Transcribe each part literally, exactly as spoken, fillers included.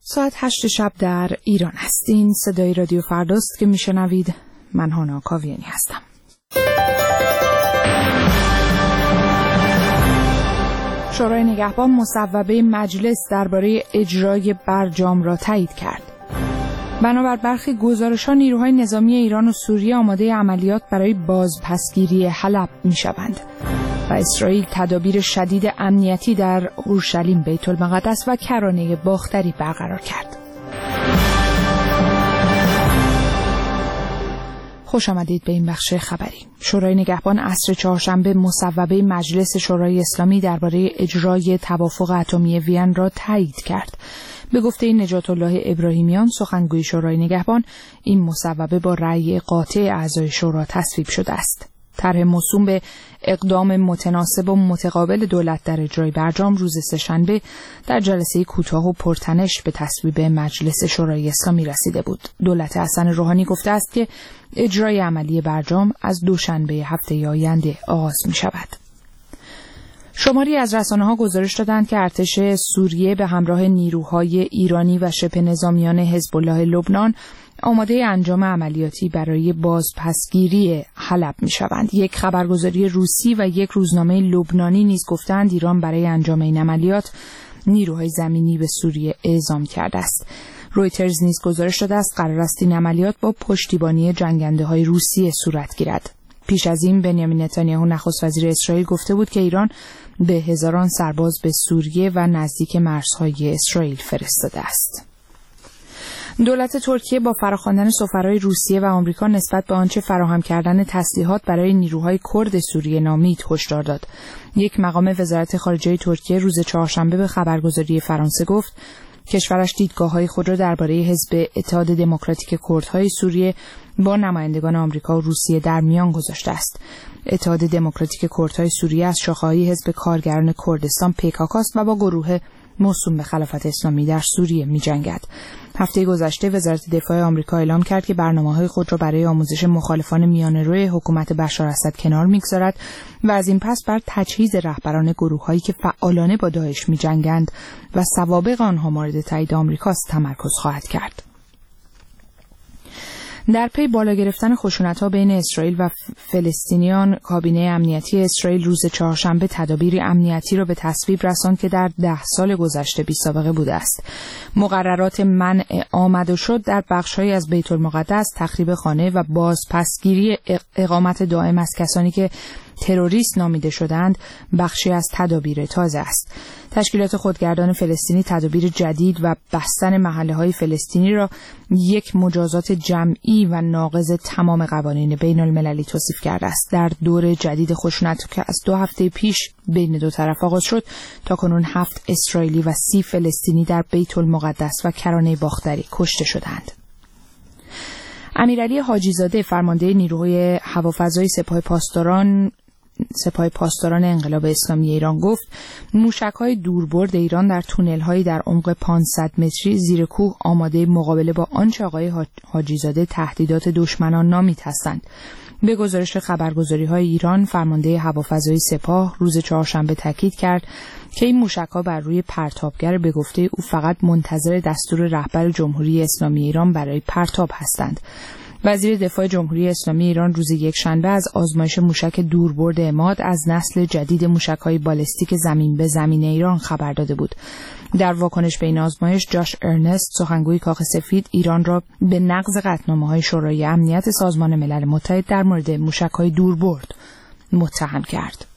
ساعت هشت شب در ایران است. این صدای رادیو فرداست که میشنوید. من هانا کاویانی هستم. شورای نگهبان مصوبه مجلس درباره اجرای برجام را تایید کرد. بنابر برخی گزارش‌ها نیروهای نظامی ایران و سوریه آماده عملیات برای بازپسگیری حلب می‌شوند و اسرائیل تدابیر شدید امنیتی در اورشلیم، بیت المقدس و کرانه باختری برقرار کرد. خوش آمدید به این بخش خبری. شورای نگهبان عصر چهارشنبه مصوبه مجلس شورای اسلامی درباره اجرای توافق اتمی وین را تایید کرد. به گفته نجات الله ابراهیمیان، سخنگوی شورای نگهبان، این مصوبه با رأی قاطع اعضای شورا تصویب شده است. طرح موسوم به اقدام متناسب و متقابل دولت در اجرای برجام روز سه‌شنبه در جلسه کوتاه و پرتنش به تصویب مجلس شورای اسلامی رسیده بود. دولت حسن روحانی گفته است که اجرای عملی برجام از دوشنبه هفته آینده آغاز می شود. شماری از رسانه‌ها گزارش دادند که ارتش سوریه به همراه نیروهای ایرانی و شبه نظامیان حزب الله لبنان آماده انجام عملیاتی برای بازپسگیری حلب می‌شوند. یک خبرگزاری روسی و یک روزنامه لبنانی نیز گفتند ایران برای انجام این عملیات نیروهای زمینی به سوریه اعزام کرده است. رویترز نیز گزارش داده است قرار است این عملیات با پشتیبانی جنگنده‌های روسیه صورت گیرد. پیش از این بنیامین نتانیاهو نخست وزیر اسرائیل گفته بود که ایران به هزاران سرباز به سوریه و نزدیک مرزهای اسرائیل فرستاده است. دولت ترکیه با فراخواندن سفرای روسیه و آمریکا نسبت به آنچه فراهم کردن تسلیحات برای نیروهای کرد سوریه نامید هشدار داد. یک مقام وزارت خارجه ترکیه روز چهارشنبه به خبرگزاری فرانسه گفت کشورش دیدگاه‌های خود را درباره حزب اتحاد دموکراتیک کردهای سوریه با نمایندگان آمریکا و روسیه در میان گذاشته است. اتحاد دموکراتیک کردهای سوریه از شاخه‌های حزب کارگران کردستان پیکاک است و با گروه موسوم به خلافت اسلامی در سوریه می‌جنگد. هفته گذشته وزارت دفاع آمریکا اعلام کرد که برنامه‌های خود را برای آموزش مخالفان میانه‌روی حکومت بشار اسد کنار می‌گذارد و از این پس بر تجهیز رهبران گروه‌هایی که فعالانه با داعش می‌جنگند و سوابق آنها مورد تایید آمریکاست تمرکز خواهد کرد. در پی بالا گرفتن خشونت‌ها بین اسرائیل و فلسطینیان، کابینه امنیتی اسرائیل روز چهارشنبه تدابیر امنیتی را به تصویب رساند که در ده سال گذشته بی‌سابقه بوده است. مقررات منع آمد و شد در بخش‌هایی از بیت المقدس، تخریب خانه و بازپسگیری اقامت دائم از کسانی که تروریست نامیده شدند بخشی از تدابیر تازه است. تشکیلات خودگردان فلسطینی تدابیر جدید و بستن محله‌های فلسطینی را یک مجازات جمعی و ناقض تمام قوانین بین المللی توصیف کرده است. در دور جدید خشونت که از دو هفته پیش بین دو طرف آغاز شد، تاکنون هفت اسرائیلی و سی فلسطینی در بیت المقدس و کرانه باختری کشته شدند. امیرعلی حاجی‌زاده فرمانده نیروهای هوافضای سپاه پاسداران سپاه پاسداران انقلاب اسلامی ایران گفت موشک‌های دوربرد ایران در تونل‌هایی در عمق پانصد متری زیر کوه آماده مقابله با آنچه آقای حاجی‌زاده تهدیدات دشمنان نامید هستند. به گزارش خبرگزاری‌های ایران، فرمانده هوافضای سپاه روز چهارشنبه تاکید کرد که این موشک‌ها بر روی پرتابگر به گفته او فقط منتظر دستور رهبر جمهوری اسلامی ایران برای پرتاب هستند. وزیر دفاع جمهوری اسلامی ایران روز یکشنبه از آزمایش موشک دوربرد عماد از نسل جدید موشک‌های بالستیک زمین به زمین ایران خبر داده بود. در واکنش به این آزمایش، جاش ارنست، سخنگوی کاخ سفید، ایران را به نقض قطعنامه‌های شورای امنیت سازمان ملل متحد در مورد موشک‌های دوربرد متهم کرد.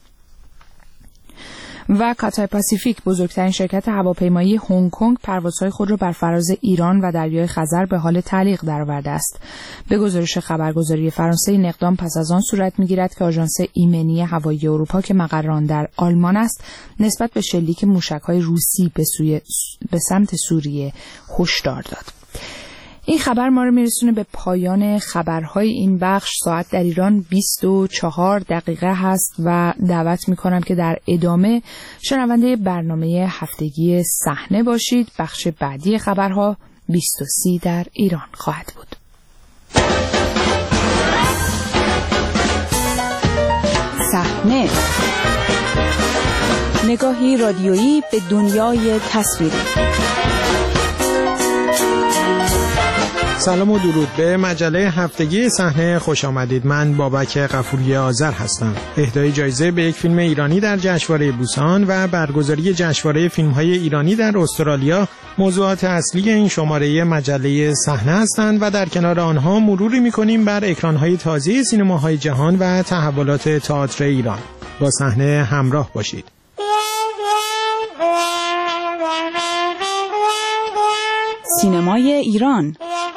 و کاتای پاسیفیک، بزرگترین شرکت هواپیمایی هنگ کنگ، پروازهای خود را بر فراز ایران و دریای خزر به حال تعلیق درآورده است. به گزارش خبرگزاری فرانسه، این اقدام پس از آن صورت می‌گیرد که آژانس ایمنی هوایی اروپا که مقر آن در آلمان است، نسبت به شلیک موشک‌های روسی به سوی به سمت سوریه هشدار داد. این خبر ما رو میرسونه به پایان خبرهای این بخش. ساعت در ایران بیست و چهار دقیقه هست و دعوت میکنم که در ادامه شنونده برنامه هفتگی صحنه باشید. بخش بعدی خبرها بیست و سی در ایران خواهد بود. صحنه، نگاهی رادیویی به دنیای تصویری. سلام و درود به مجله هفتگی صحنه خوش آمدید. من بابک غفوری آذر هستم. اهدای جایزه به یک فیلم ایرانی در جشنواره بوسان و برگزاری جشنواره فیلم‌های ایرانی در استرالیا موضوعات اصلی این شماره مجله صحنه هستند و در کنار آنها مروری می‌کنیم بر اکران‌های تازه سینماهای جهان و تحولات تئاتر ایران. با صحنه همراه باشید. سینمای ایران.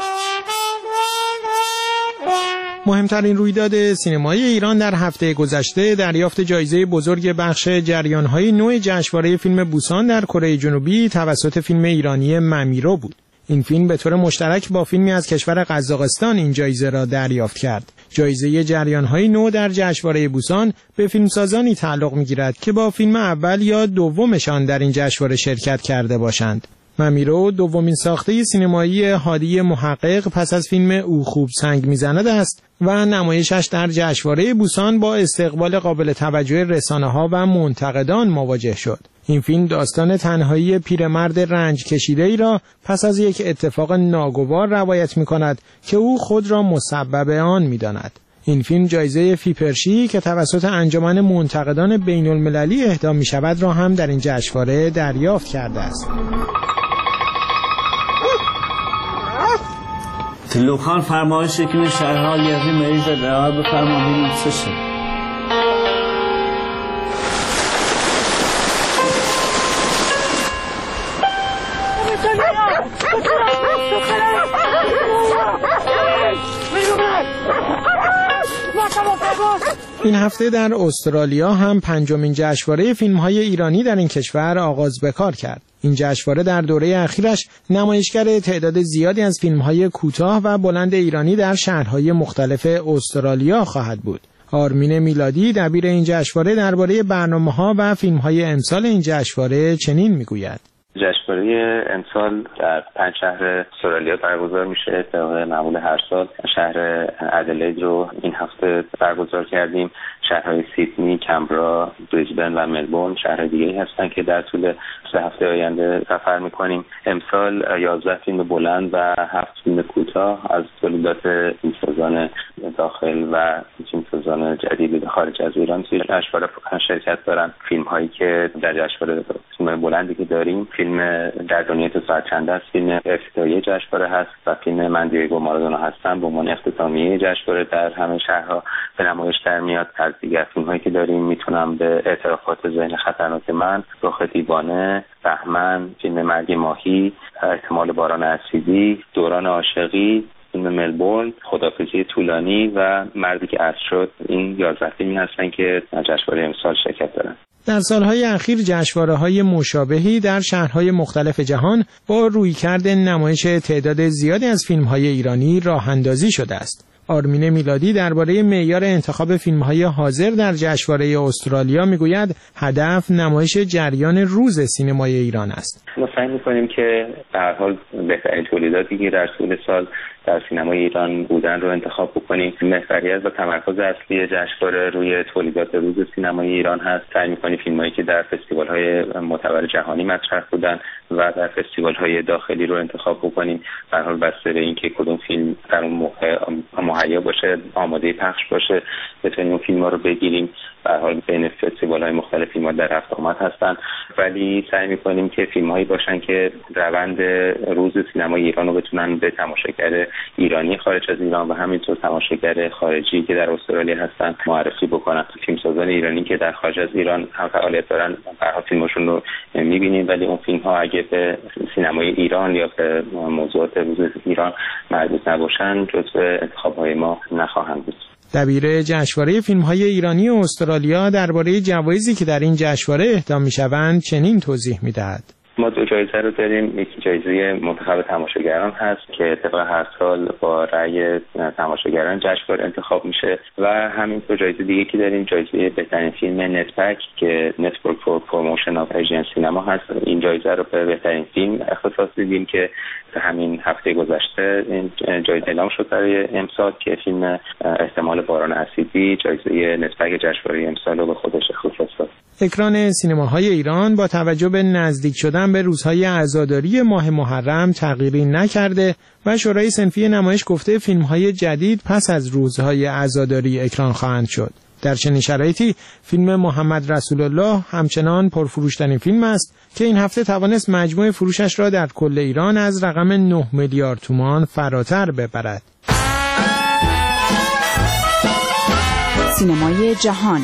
مهمترین رویداد سینمایی ایران در هفته گذشته دریافت جایزه بزرگ بخش جریان‌های نو جشنواره فیلم بوسان در کره جنوبی توسط فیلم ایرانی ممیرو بود. این فیلم به طور مشترک با فیلمی از کشور قزاقستان این جایزه را دریافت کرد. جایزه جریان‌های نو در جشنواره بوسان به فیلمسازانی تعلق می‌گیرد که با فیلم اول یا دومشان در این جشنواره شرکت کرده باشند. ممیرو دومین ساخته سینمایی هادی محقق پس از فیلم او خوب سنگ میزند است و نمایشش در جشنواره بوسان با استقبال قابل توجه رسانه‌ها و منتقدان مواجه شد. این فیلم داستان تنهایی پیرمرد رنج کشیده‌ای را پس از یک اتفاق ناگوار روایت می‌کند که او خود را مسبب آن می‌داند. این فیلم جایزه فیپرشی که توسط انجمن منتقدان بین‌المللی اهدا می‌شود را هم در این جشنواره دریافت کرده است. تلوخان فرمایش که شهرها یزی مریض رها بفرما ببینیم چه شد. این هفته در استرالیا هم پنجمین جشنواره فیلم‌های ایرانی در این کشور آغاز به کار کرد. این جشنواره در دوره اخیرش نمایشگر تعداد زیادی از فیلم‌های کوتاه و بلند ایرانی در شهرهای مختلف استرالیا خواهد بود. آرمین میلادی دبیر این جشنواره درباره برنامه‌ها و فیلم‌های امسال این جشنواره چنین می‌گوید: جشنواره امسال در پنج شهر استرالیا برگزار میشه. طبق معمول هر سال شهر ادلید رو این هفته برگزار کردیم. شهرهای سیدنی، کمبرا، بریزبن و ملبورن شهرهای دیگه‌ای هستن که در طول سه هفته آینده سفر میکنیم. امسال یازده فیلم بلند و هفت فیلم کوتاه از تولیدات فیلمسازان داخل و فیلمسازان جدید خارج از ایران توی جشنواره شرکت دارن. فیلم‌هایی که در جشنواره فیلم بلندی که داریم، فیلم در دنیای تو ساعت چند است، فیلم افتتاحیه جشنواره هست و فیلم من دیگو مارادونا هستم به عنوان اختتامیه جشنواره در همه شهرها به نمایش در میاد. از دیگر فیلم‌هایی که داریم میتونم به اعترافات ذهن خطرناک من، رخ دیوانه، بهمن، فیلم مرگ ماهی، احتمال باران اسیدی، دوران عاشقی، فیلم ملبورن، خدافظی طولانی و مردی که اسب شد، این یازده فیلمی هستن که در جشنواره امسال شرکت دارن. در سالهای اخیر جشنواره‌های مشابهی در شهرهای مختلف جهان با رویکرد نمایش تعداد زیادی از فیلم‌های ایرانی راه‌اندازی شده است. آرمین میلادی درباره معیار انتخاب فیلم‌های حاضر در جشنواره استرالیا میگوید هدف نمایش جریان روز سینمای ایران است. ما سعی می‌کنیم که به هر حال بهترین تولیداتی که در طول سال در سینمای ایران بودن رو انتخاب بکنیم. محوریت و تمرکز اصلی جشنواره روی تولیدات روز سینمای ایران هست. سعی می‌کنیم فیلمایی که در فستیوال‌های معتبر جهانی مطرح بودن و در فستیوال‌های داخلی رو انتخاب بکنیم. به هر حال بسته به اینکه کدوم فیلم در اون موقع مهیا باشه، آماده پخش باشه، بتونیم اون فیلم‌ها رو بگیریم. به هر حال بین فستیوال‌های مختلف فیلم‌ها در رفت آمد هستن، ولی سعی می‌کنیم که فیلم‌هایی باشن که روند روز سینمای ایران رو بتونن به تماشاگر ایرانی خارج از ایران و همینطور تماشاگر خارجی که در استرالیا هستن معرفی بکنن. فیلمسازان ایرانی که در خارج از ایران هم فعالیت دارن، به هر حال فیلمشون رو می‌بینیم، ولی اون فیلم‌ها اگه به سینمای ایران یا به موضوعات روز ایران مربوط نباشن، جزو انتخاب‌های ما نخواهند بود. دبیر جشنواره فیلم‌های ایرانی و استرالیا درباره جوایزی که در این جشنواره اهدا می‌شوند چنین توضیح می‌دهد: ما دو جایزه رو داریم. یکی جایزه منتخب تماشاگران هست که طبق هر سال با رأی تماشاگران جشنواره انتخاب میشه و همینطور جایزه دیگه که داریم جایزه بهترین فیلم نتپک که نتورک فور پروموشن آف ایژین سینما هست. این جایزه رو به بهترین فیلم اختصاص دیدیم که همین هفته گذشته این جایزه اعلام شد برای امسال که فیلم احتمال باران اسیدی جایزه نتپک جشنواره امسال رو به خودش اختصاص داد. اکران سینماهای ایران با توجه به نزدیک شدن به روزهای عزاداری ماه محرم تغییری نکرده و شورای صنفی نمایش گفته فیلم‌های جدید پس از روزهای عزاداری اکران خواهند شد. در چنین شرایطی فیلم محمد رسول الله همچنان پرفروشترین فیلم است که این هفته توانست مجموع فروشش را در کل ایران از رقم نه میلیارد تومان فراتر ببرد. سینمای جهان.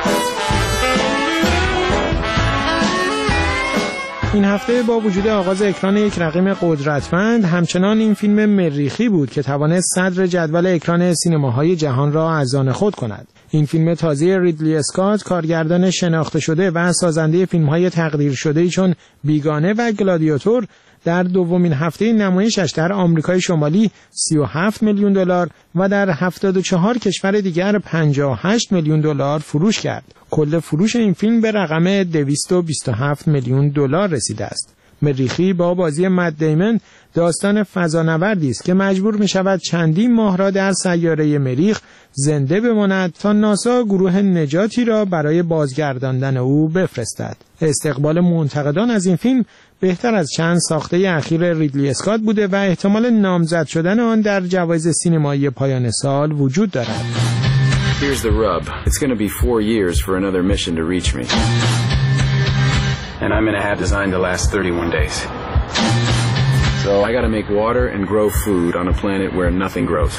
این هفته با وجود آغاز اکران یک رقیب قدرتمند، همچنان این فیلم مریخی بود که توانست صدر جدول اکران سینماهای جهان را از آن خود کند. این فیلم تازه ریدلی اسکات، کارگردان شناخته شده و سازنده فیلم‌های تقدیر شده‌ای چون بیگانه و گلادیاتور، در دومین هفته نمایشش در آمریکای شمالی سی و هفت میلیون دلار و در هفتاد و چهار کشور دیگر پنجاه و هشت میلیون دلار فروش کرد. کل فروش این فیلم به رقم دویست و بیست و هفت میلیون دلار رسیده است. مریخی با بازی مت دیمن داستان فضانوردی است که مجبور می شود چندین ماه را در سیاره مریخ زنده بماند تا ناسا گروه نجاتی را برای بازگرداندن او بفرستد. استقبال منتقدان از این فیلم بهتر از چند ساخته اخیر ریدلی اسکات بوده و احتمال نامزد شدن آن در جوایز سینمایی پایان سال وجود دارد. Here's the rub. It's going to be four years for another mission to reach me. And I'm going to have designed to last thirty-one days. So I got to make water and grow food on a planet where nothing grows.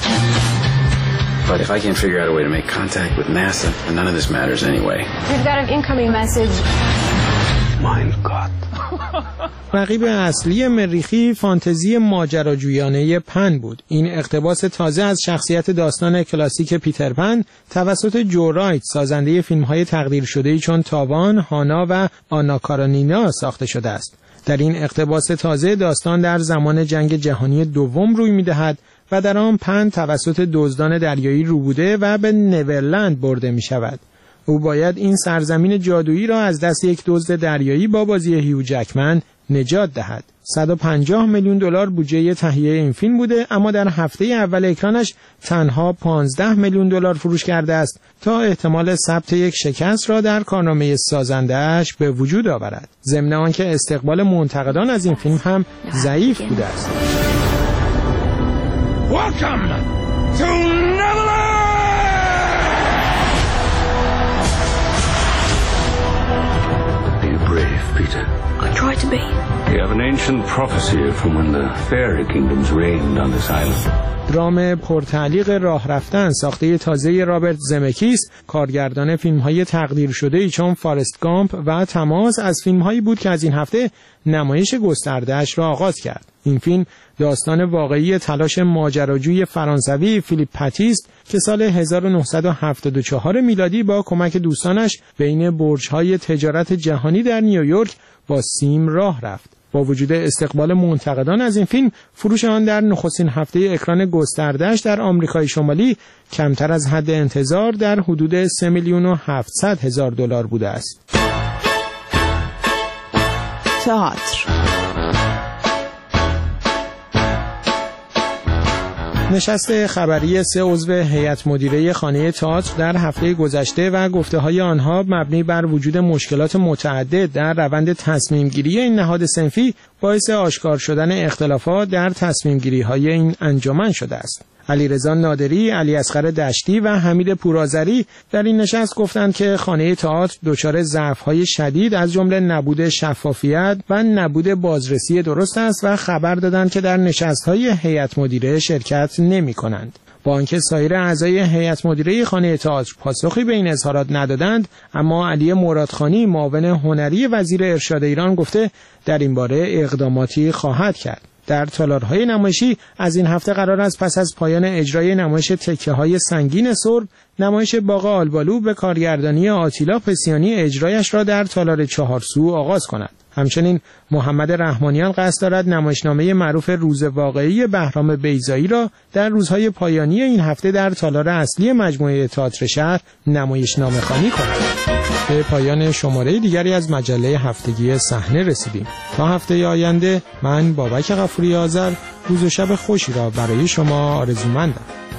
But if I can't figure out a way to make contact with NASA, then none of this matters anyway. We've got an incoming message. Mein Gott. رقیب اصلی مریخی فانتزی ماجراجویانه پن بود. این اقتباس تازه از شخصیت داستان کلاسیک پیتر پن توسط جو رایت، سازنده فیلم‌های تقدیر شده‌ای چون تاوان، هانا و آنا کارانینا ساخته شده است. در این اقتباس تازه داستان در زمان جنگ جهانی دوم روی می‌دهد و در آن پن توسط دزدان دریایی روبوده و به نیورلند برده می‌شود. او باید این سرزمین جادویی را از دست یک دزد دریایی با بازی هیو جکمن نجات دهد. صد و پنجاه میلیون دلار بودجه تهیه این فیلم بوده، اما در هفته اول اکرانش تنها پانزده میلیون دلار فروش کرده است تا احتمال ثبت یک شکست را در کارنامه سازنده‌اش به وجود آورد. ضمن آنکه استقبال منتقدان از این فیلم هم ضعیف بوده است. Welcome to Neverland! Brave, Peter. I try to be. We have an ancient prophecy from when the fairy kingdoms reigned on this island. درام پرتعلیق راه رفتن ساخته تازه رابرت زمکیس، کارگردان فیلم‌های تقدیر شده‌ای چون فارست گامپ و تماس، از فیلم‌هایی بود که از این هفته نمایش گسترده‌اش را آغاز کرد. این فیلم داستان واقعی تلاش ماجراجوی فرانسوی فیلیپ پاتیست که سال هزار و نهصد و هفتاد و چهار میلادی با کمک دوستانش بین برج‌های تجارت جهانی در نیویورک با سیم راه رفت. با وجود استقبال منتقدان از این فیلم، فروش آن در نخستین هفته اکران گسترده‌اش در آمریکای شمالی کمتر از حد انتظار در حدود سه میلیون و هفتصد هزار دلار بوده است. تئاتر. نشست خبری سه عضو هیئت مدیره خانه تئاتر در هفته گذشته و گفته‌های آنها مبنی بر وجود مشکلات متعدد در روند تصمیم گیری این نهاد صنفی باعث آشکار شدن اختلافات در تصمیم گیری های این انجمن شده است. علیرضا نادری، علی اصغر دشتی و حمید پورآذری در این نشست گفتند که خانه تئاتر دچار ضعف‌های شدید از جمله نبود شفافیت و نبود بازرسی درست است و خبر دادند که در نشست‌های هیئت مدیره شرکت نمی‌کنند. با آنکه سایر اعضای هیئت مدیره خانه تئاتر پاسخی به این اظهارات ندادند، اما علی مرادخانی، معاون هنری وزیر ارشاد ایران، گفته در این باره اقداماتی خواهد کرد. در تالارهای نمایشی از این هفته قرار است پس از پایان اجرای نمایش تکه‌های سنگین سرب، نمایش باغ آلبالو به کارگردانی آتیلا پسیانی اجرایش را در تالار چهارسو آغاز کند. همچنین محمد رحمانیان قصد دارد نمایشنامه معروف روز واقعی بهرام بیضایی را در روزهای پایانی این هفته در تالار اصلی مجموعه تئاتر شهر نمایشنامه خوانی کند. به پایان شماره دیگری از مجله هفتگی صحنه رسیدیم. تا هفته آینده من بابک غفوری آذر روز و شب خوشی را برای شما آرزومندم.